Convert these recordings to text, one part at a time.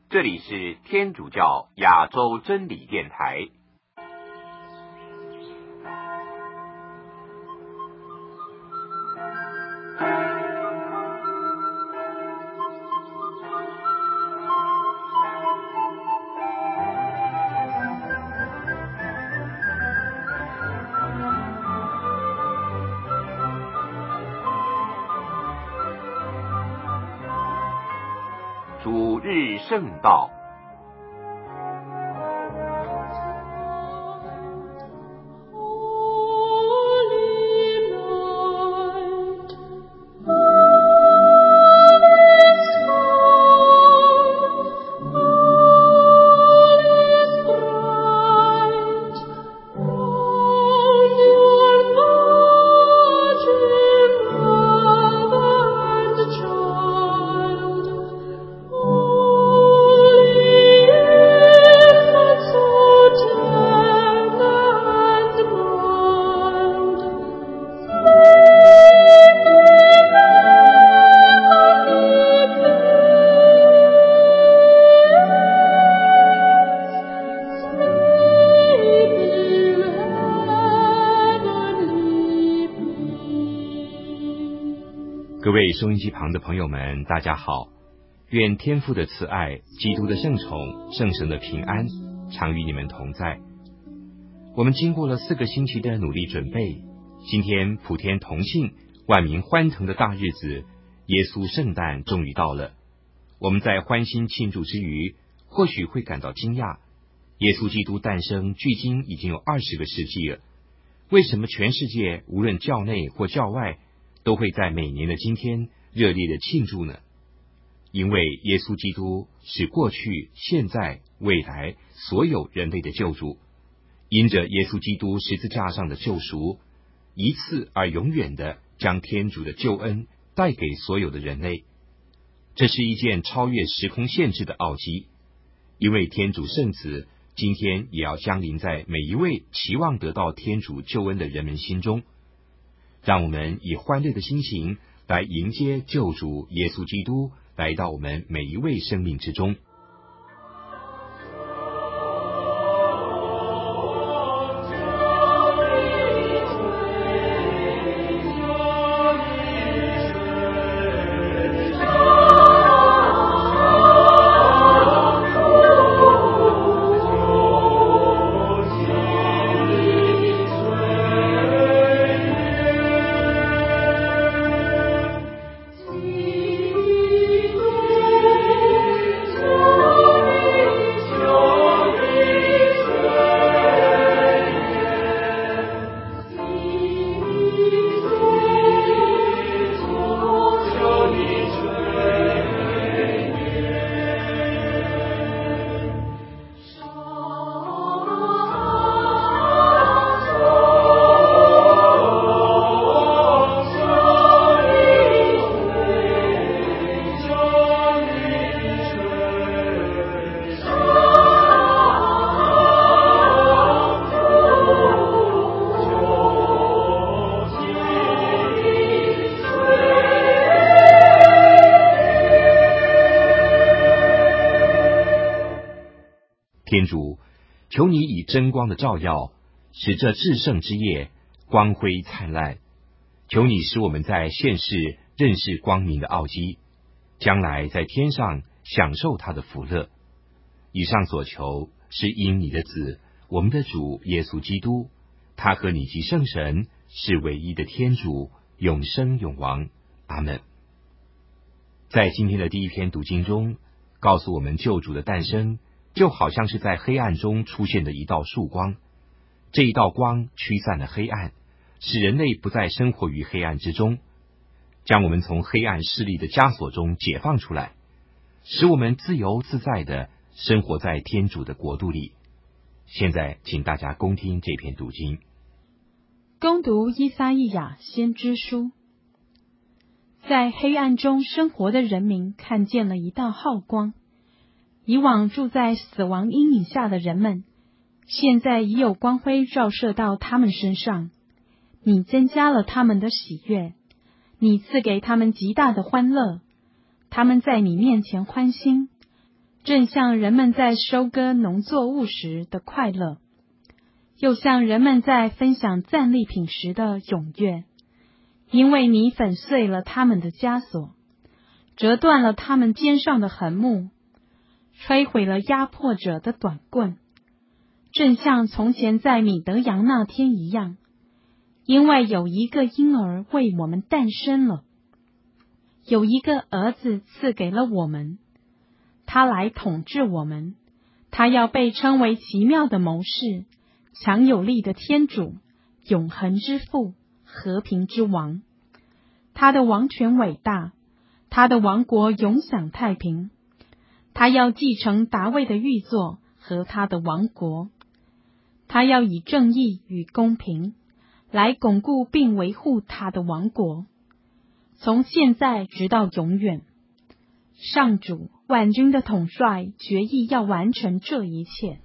这里是天主教亚洲真理电台。主日圣道，各位收音机旁的朋友们，大家好！愿天父的慈爱、基督的圣宠、圣神的平安常与你们同在。我们经过了4个星期的努力准备，今天普天同庆、万民欢腾的大日子——耶稣圣诞终于到了。我们在欢欣庆祝之余，或许会感到惊讶：耶稣基督诞生距今已经有20个世纪了，为什么全世界无论教内或教外，都会在每年的今天热烈的庆祝呢？因为耶稣基督是过去、现在、未来所有人类的救主，因着耶稣基督十字架上的救赎，一次而永远的将天主的救恩带给所有的人类。这是一件超越时空限制的奥迹，因为天主圣子今天也要降临在每一位期望得到天主救恩的人们心中。让我们以欢乐的心情来迎接救主耶稣基督来到我们每一位生命之中。天主，求你以真光的照耀，使这至圣之夜光辉灿烂。求你使我们在现世认识光明的奥迹，将来在天上享受他的福乐。以上所求，是因你的子，我们的主耶稣基督，他和你及圣神是唯一的天主，永生永王。阿们。在今天的第一篇读经中，告诉我们救主的诞生就好像是在黑暗中出现的一道曙光，这一道光驱散了黑暗，使人类不再生活于黑暗之中，将我们从黑暗势力的枷锁中解放出来，使我们自由自在地生活在天主的国度里。现在请大家恭听这篇读经。 恭读依撒意亚先知书。在黑暗中生活的人民看见了一道浩光，以往住在死亡阴影下的人们，现在已有光辉照射到他们身上。你增加了他们的喜悦，你赐给他们极大的欢乐，他们在你面前欢欣。 正像人们在收割农作物时的快乐，又像人们在分享战利品时的踊跃。因为你粉碎了他们的枷锁，折断了他们肩上的横木，摧毁了压迫者的短棍，正像从前在米德扬那天一样。因为有一个婴儿为我们诞生了，有一个儿子赐给了我们，他来统治我们，他要被称为奇妙的谋士，强有力的天主，永恒之父，和平之王。他的王权伟大，他的王国永享太平。他要继承达味的御座和他的王国，他要以正义与公平来巩固并维护他的王国，从现在直到永远。上主万军的统帅决意要完成这一切。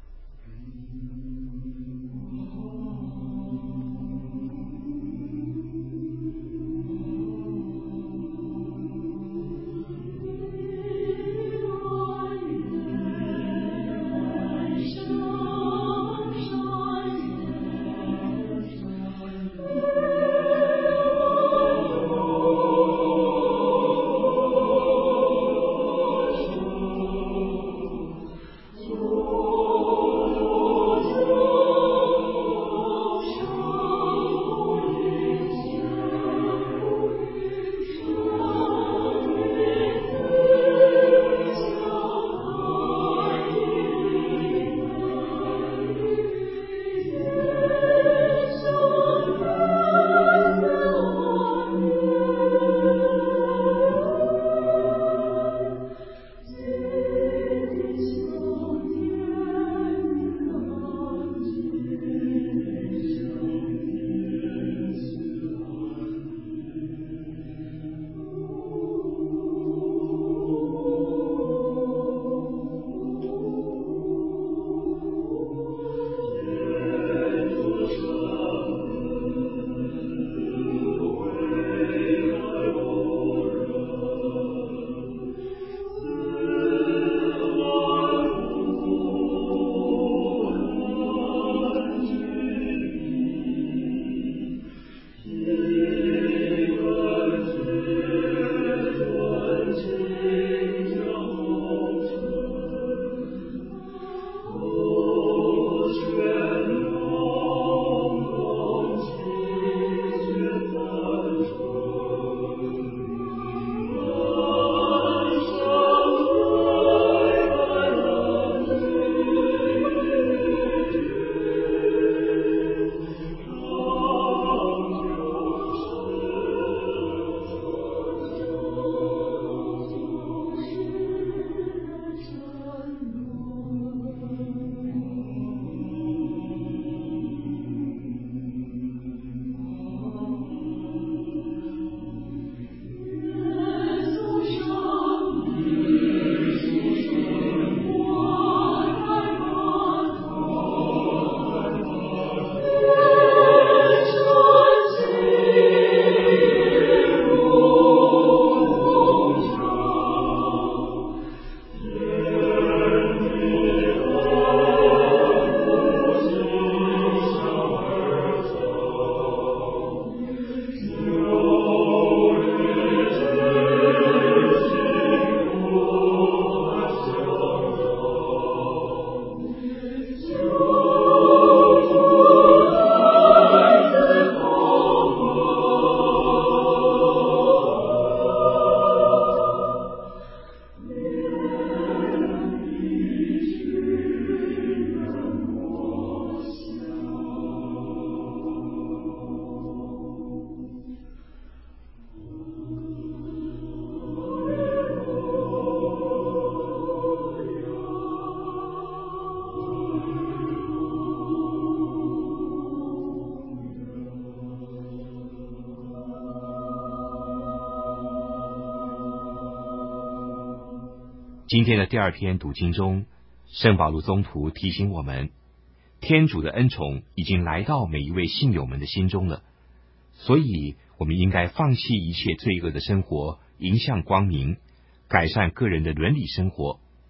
今天的第二篇读经中，圣保禄宗徒提醒我们，天主的恩宠已经来到每一位信友们的心中了，所以我们应该放弃一切罪恶的生活，迎向光明，改善个人的伦理生活。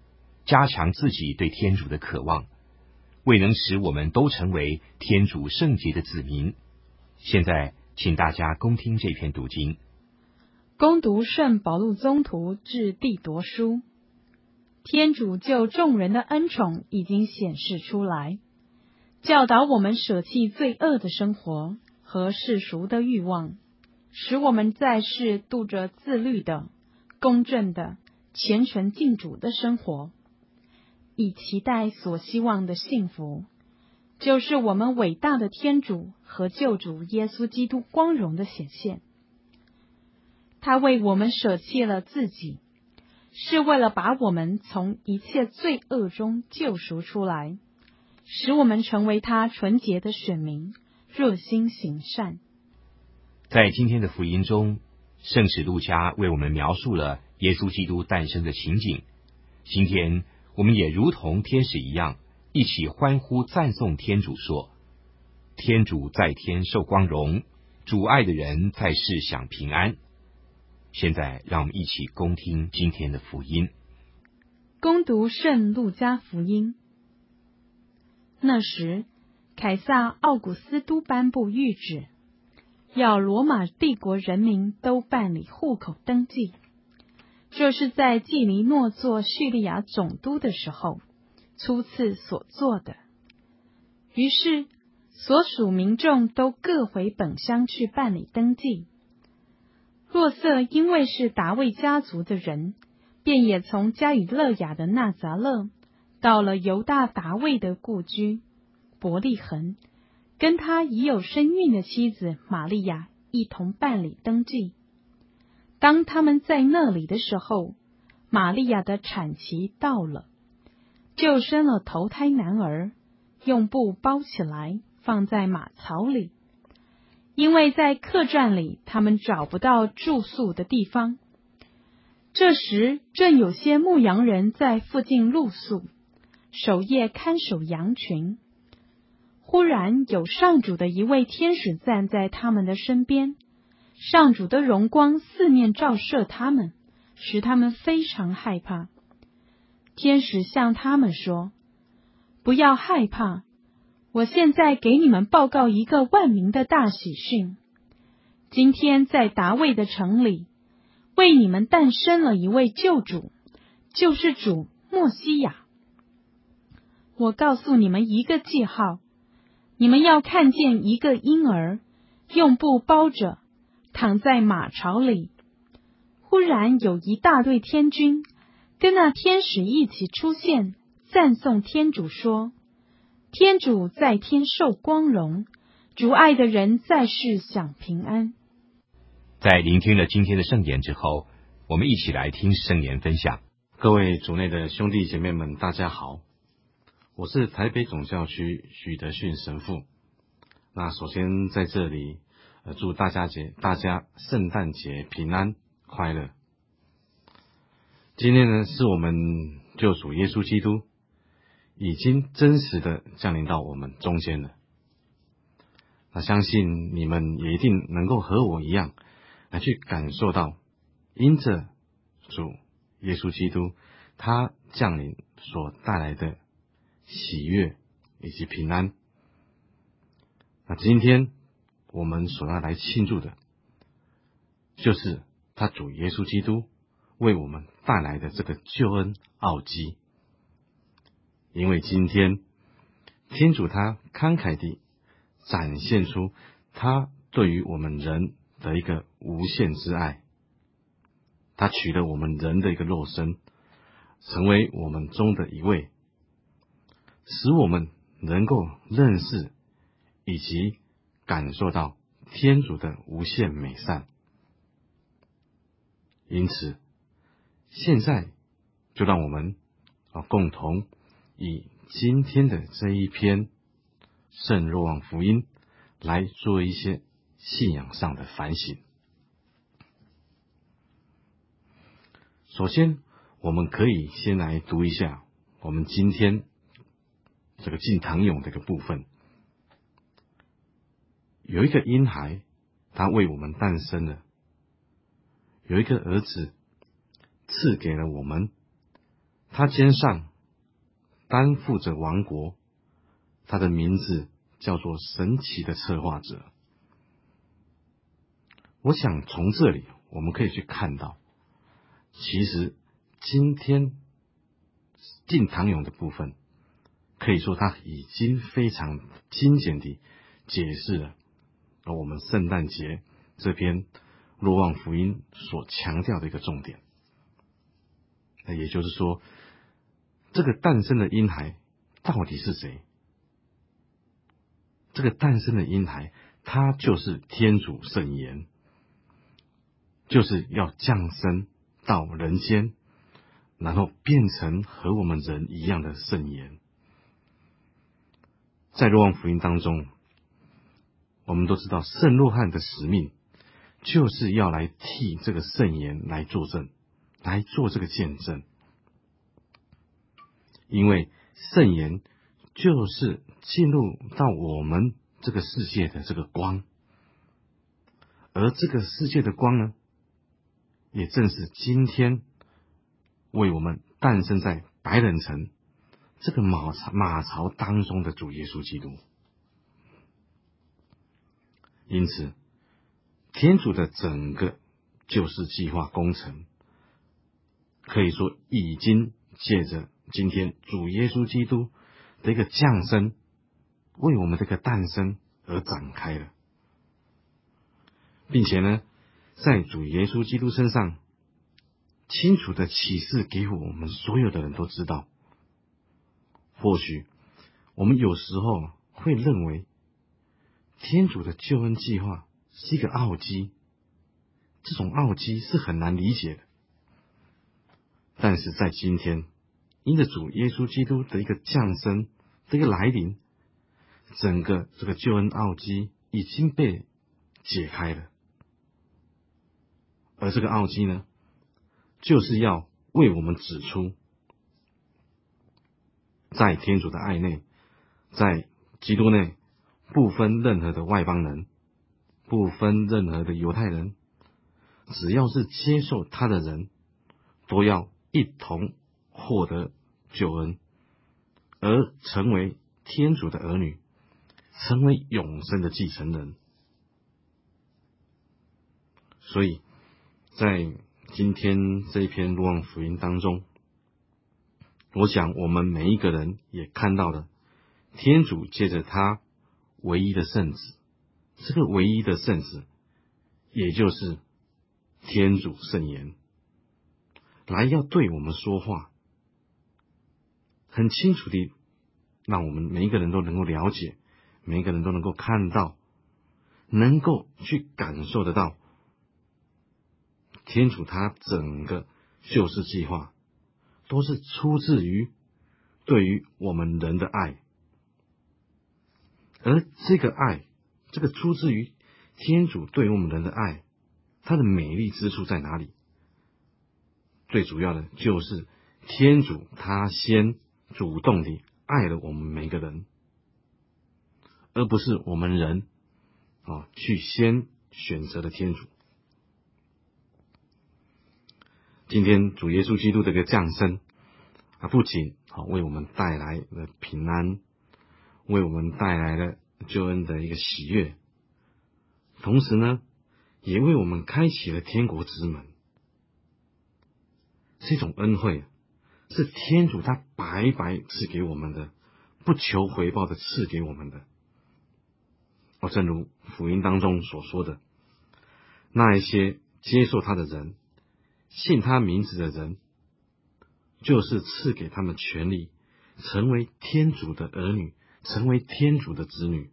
加强自己对天主的渴望，为能使我们都成为天主圣洁的子民。现在，请大家恭听这篇读经。 恭读圣保禄宗徒致弟铎书。天主就众人的恩宠已经显示出来，教导我们舍弃罪恶的生活和世俗的欲望，使我们在世度着自律的、公正的、虔诚敬主的生活，以期待所希望的幸福，就是我们伟大的天主和救主耶稣基督光荣的显现。他为我们舍弃了自己，是为了把我们从一切罪恶中救赎出来，使我们成为他纯洁的选民，热心行善。 在今天的福音中，圣史路加为我们描述了耶稣基督诞生的情景。今天我们也如同天使一样，一起欢呼赞颂天主，说：天主在天受光荣，主爱的人在世享平安。现在让我们一起恭听今天的福音。 恭读圣路加福音。那时，凯撒奥古斯都颁布谕旨，要罗马帝国人民都办理户口登记。这是在季尼诺做叙利亚总督的时候初次所做的。于是，所属民众都各回本乡去办理登记。若瑟因为是达味家族的人，便也从加里肋亚的纳匝勒到了犹大达味的故居伯利恒，跟他已有身孕的妻子玛利亚一同办理登记。当他们在那里的时候，玛利亚的产期到了，就生了头胎男儿，用布包起来，放在马槽里。因为在客栈里他们找不到住宿的地方。这时正有些牧羊人在附近露宿，守夜看守羊群。忽然有上主的一位天使站在他们的身边，上主的荣光四面照射他们，使他们非常害怕。天使向他们说：不要害怕，我现在给你们报告一个万民的大喜讯。今天在达味的城里，为你们诞生了一位救主，就是主默西亚。我告诉你们一个记号，你们要看见一个婴儿，用布包着，躺在马槽里。忽然有一大队天军，跟那天使一起出现，赞颂天主说：天主在天受光荣，主爱的人在世享平安。 在聆听了今天的圣言之后，我们一起来听圣言分享。 各位主内的兄弟姐妹们，大家好，我是台北总教区许德训神父。那首先在这里祝大家圣诞节平安快乐。今天呢，是我们救主耶稣基督已经真实的降临到我们中间了。那相信你们也一定能够和我一样来去感受到，因着主耶稣基督他降临所带来的喜悦以及平安。那今天我们所要来庆祝的，就是他主耶稣基督为我们带来的这个救恩奥迹。因为今天天主他慷慨地展现出他对于我们人的一个无限之爱，他取了我们人的一个肉身，成为我们中的一位，使我们能够认识以及感受到天主的无限美善。因此现在就让我们共同以今天的这一篇圣若望福音来做一些信仰上的反省。首先，我们可以先来读一下我们今天这个进堂咏的一个部分。有一个婴孩，他为我们诞生了；有一个儿子赐给了我们，他肩上担负着王国，他的名字叫做神奇的策划者。我想从这里我们可以去看到，其实今天进堂咏的部分，可以说他已经非常精简地解释了我们圣诞节这篇若望福音所强调的一个重点。那也就是说，这个诞生的婴孩到底是谁？这个诞生的婴孩，他就是天主圣言，就是要降生到人间，然后变成和我们人一样的圣言。在若望福音当中，我们都知道圣若翰的使命就是要来替这个圣言来作证，来做这个见证。因为圣言就是进入到我们这个世界的这个光，而这个世界的光呢，也正是今天为我们诞生在白冷城这个马槽当中的主耶稣基督。因此，天主的整个救世计划工程，可以说已经借着今天主耶稣基督的一个降生，为我们这个诞生而展开了，并且呢，在主耶稣基督身上清楚的启示给我们所有的人都知道。或许我们有时候会认为天主的救恩计划是一个奥迹，这种奥迹是很难理解的。但是在今天，因着主耶稣基督的一个降生的一个来临，整个这个救恩奥迹已经被解开了。而这个奥迹呢，就是要为我们指出，在天主的爱内，在基督内，不分任何的外邦人，不分任何的犹太人，只要是接受他的人，都要一同获得救恩，而成为天主的儿女，成为永生的继承人。所以在今天这一篇若望福音当中，我想我们每一个人也看到了天主借着他唯一的圣子，这个唯一的圣子也就是天主圣言，来要对我们说话，很清楚地让我们每一个人都能够了解，每一个人都能够看到，能够去感受得到天主他整个救世计划都是出自于对于我们人的爱。而这个爱，这个出自于天主对于我们人的爱，它的美丽之处在哪里？最主要的就是天主他先主动地爱了我们每个人，而不是我们人去先选择了天主。今天主耶稣基督的一个降生不仅为我们带来了平安，为我们带来了救恩的一个喜悦，同时呢，也为我们开启了天国之门。这种恩惠是天主他白白赐给我们的，不求回报的赐给我们的。正如福音当中所说的，那一些接受他的人，信他名字的人，就是赐给他们权利，成为天主的儿女，成为天主的子女。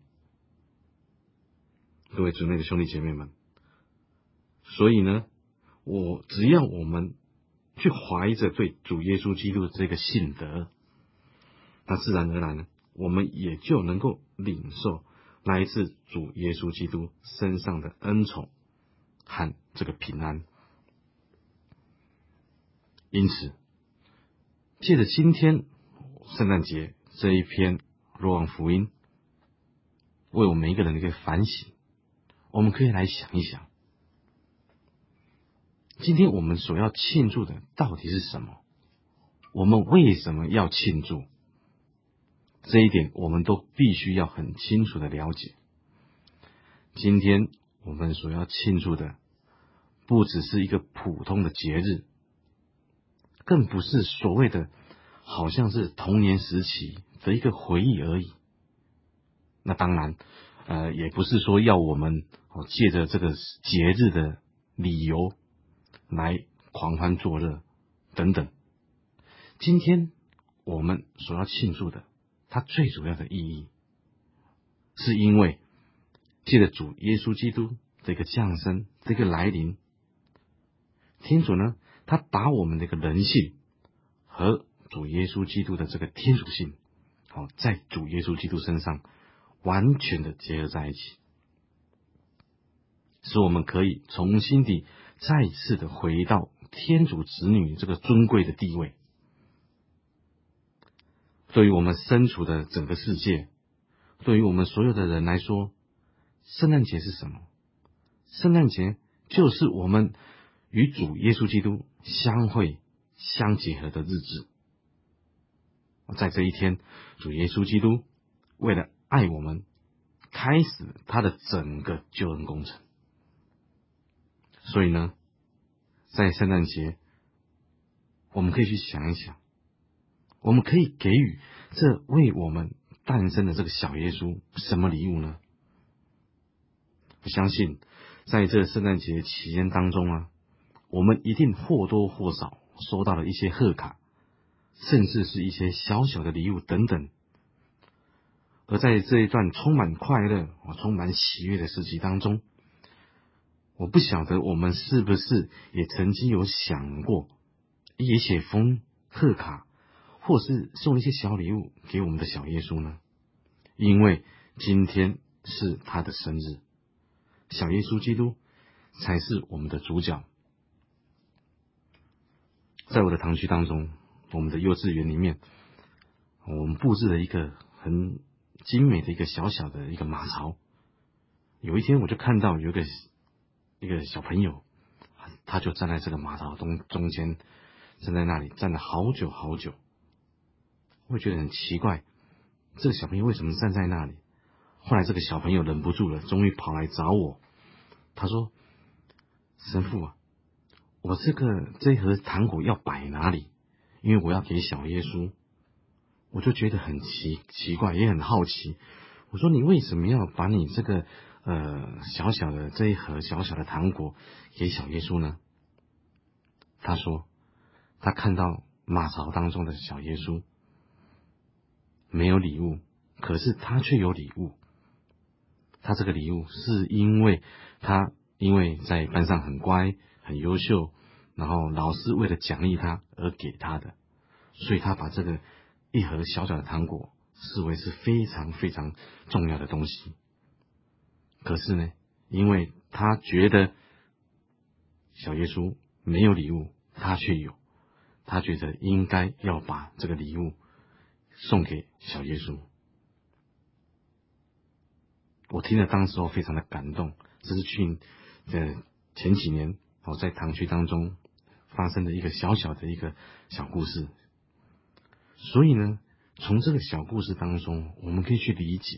各位主内的兄弟姐妹们，所以呢，只要我们去怀着对主耶稣基督的这个信德，那自然而然呢，我们也就能够领受来自主耶稣基督身上的恩宠和这个平安。因此，借着今天圣诞节这一篇若望福音，为我们每一个人的一个反省，我们可以来想一想，今天我们所要庆祝的到底是什么？我们为什么要庆祝？ 这一点我们都必须要很清楚的了解。今天我们所要庆祝的，不只是一个普通的节日，更不是所谓的好像是童年时期的一个回忆而已。那当然也不是说要我们借着这个节日的理由来狂欢作乐等等。今天我们所要庆祝的，它最主要的意义，是因为借着主耶稣基督的一个降生，这个来临，天主呢，他把我们的一个人性和主耶稣基督的这个天主性，在主耶稣基督身上完全的结合在一起，使我们可以重新地再次的回到天主子女这个尊贵的地位。对于我们身处的整个世界，对于我们所有的人来说，圣诞节是什么？圣诞节就是我们与主耶稣基督相会相结合的日子。在这一天，主耶稣基督为了爱我们，开始他的整个救恩工程。所以呢，在圣诞节，我们可以去想一想，我们可以给予这为我们诞生的这个小耶稣什么礼物呢？我相信在这圣诞节期间当中我们一定或多或少收到了一些贺卡，甚至是一些小小的礼物等等。而在这一段充满快乐、充满喜悦的时期当中，我不晓得我们是不是也曾经有想过，也写封贺卡，或是送一些小礼物给我们的小耶稣呢？因为今天是他的生日，小耶稣基督才是我们的主角。在我的堂区当中，我们的幼稚园里面，我们布置了一个很精美的一个小小的一个马槽。有一天我就看到有一个小朋友，他就站在这个马槽中间，站在那里站了好久好久。我觉得很奇怪，这个小朋友为什么站在那里？后来这个小朋友忍不住了，终于跑来找我。他说：“神父我这一盒糖果要摆哪里？因为我要给小耶稣。”我就觉得很奇怪，也很好奇。我说：“你为什么要把你这个小小的这一盒小小的糖果给小耶稣呢？”他说他看到马槽当中的小耶稣没有礼物，可是他却有礼物。他这个礼物是因为在班上很乖很优秀，然后老师为了奖励他而给他的，所以他把这个一盒小小的糖果视为是非常非常重要的东西。可是呢，因为他觉得小耶稣没有礼物，他却有，他觉得应该要把这个礼物送给小耶稣。我听了当时非常的感动，这是前几年在堂区当中发生的一个小小的一个小故事。所以呢，从这个小故事当中，我们可以去理解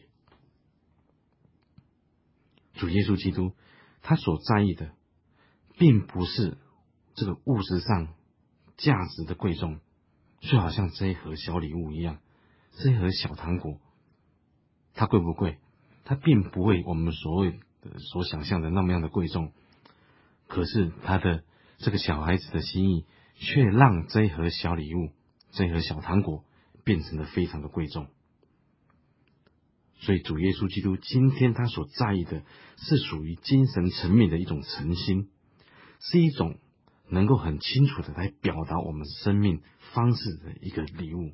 主耶稣基督他所在意的并不是这个物质上价值的贵重，就好像这一盒小礼物一样，这一盒小糖果它贵不贵？它并不为我们所想象的那么样的贵重，可是他的这个小孩子的心意却让这一盒小礼物，这一盒小糖果变成了非常的贵重。所以主耶稣基督今天他所在意的是属于精神层面的一种诚心，是一种能够很清楚的来表达我们生命方式的一个礼物。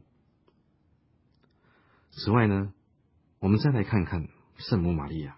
此外呢，我们再来看看圣母玛利亚。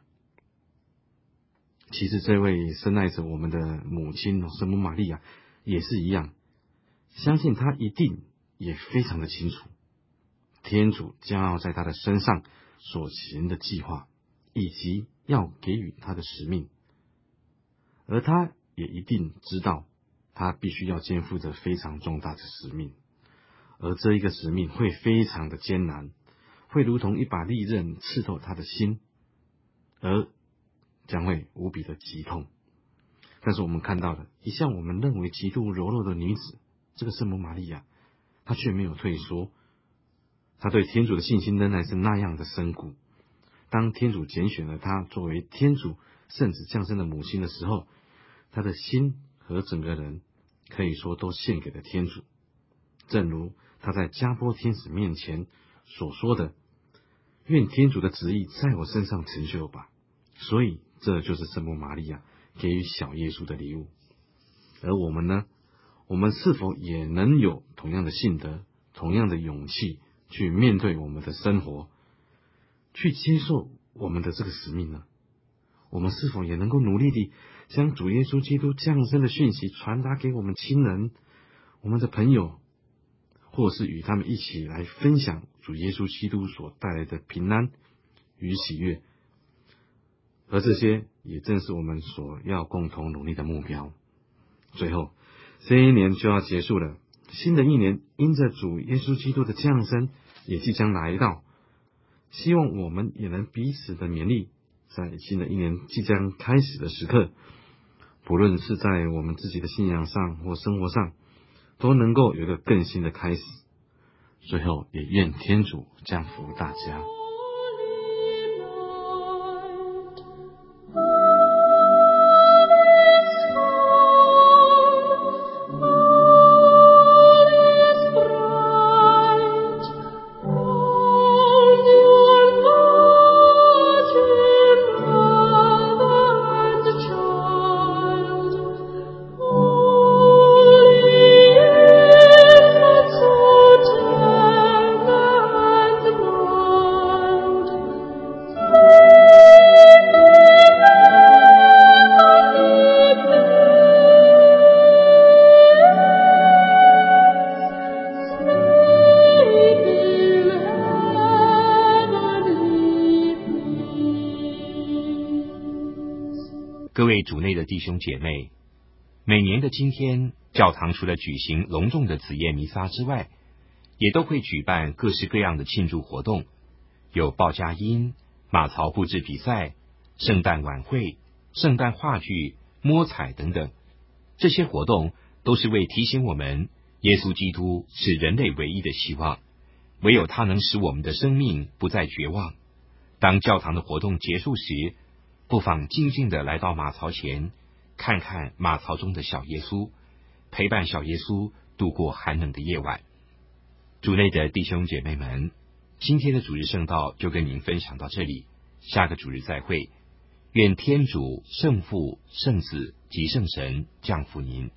其实这位深爱着我们的母亲圣母玛利亚也是一样，相信她一定也非常的清楚天主将要在她的身上所行的计划，以及要给予她的使命，而她也一定知道她必须要肩负着非常重大的使命，而这一个使命会非常的艰难， 会如同一把利刃刺透他的心，而将会无比的极痛。但是我们看到了一向我们认为极度柔弱的女子，这个圣母玛利亚，她却没有退缩，她对天主的信心仍然是那样的深固。当天主拣选了她作为天主圣子降生的母亲的时候，她的心和整个人可以说都献给了天主。正如她在加波天使面前所说的，愿天主的旨意在我身上成就吧。所以这就是圣母玛利亚给予小耶稣的礼物。而我们呢，我们是否也能有同样的信德，同样的勇气去面对我们的生活，去接受我们的这个使命呢？我们是否也能够努力地将主耶稣基督降生的讯息传达给我们亲人、我们的朋友，或是与他们一起来分享主耶稣基督所带来的平安与喜悦？而这些也正是我们所要共同努力的目标。最后，这一年就要结束了，新的一年因着主耶稣基督的降生也即将来到，希望我们也能彼此的勉励，在新的一年即将开始的时刻，不论是在我们自己的信仰上或生活上，都能够有一个更新的开始。最后也愿天主降福大家。 各位主内的弟兄姐妹，每年的今天，教堂除了举行隆重的子夜弥撒之外，也都会举办各式各样的庆祝活动，有报佳音、马槽布置比赛、圣诞晚会、圣诞话剧、摸彩等等。这些活动都是为提醒我们，耶稣基督是人类唯一的希望，唯有他能使我们的生命不再绝望。当教堂的活动结束时，不妨静静地来到马槽前，看看马槽中的小耶稣，陪伴小耶稣度过寒冷的夜晚。主内的弟兄姐妹们，今天的主日圣道就跟您分享到这里，下个主日再会。愿天主、圣父、圣子及圣神降福您。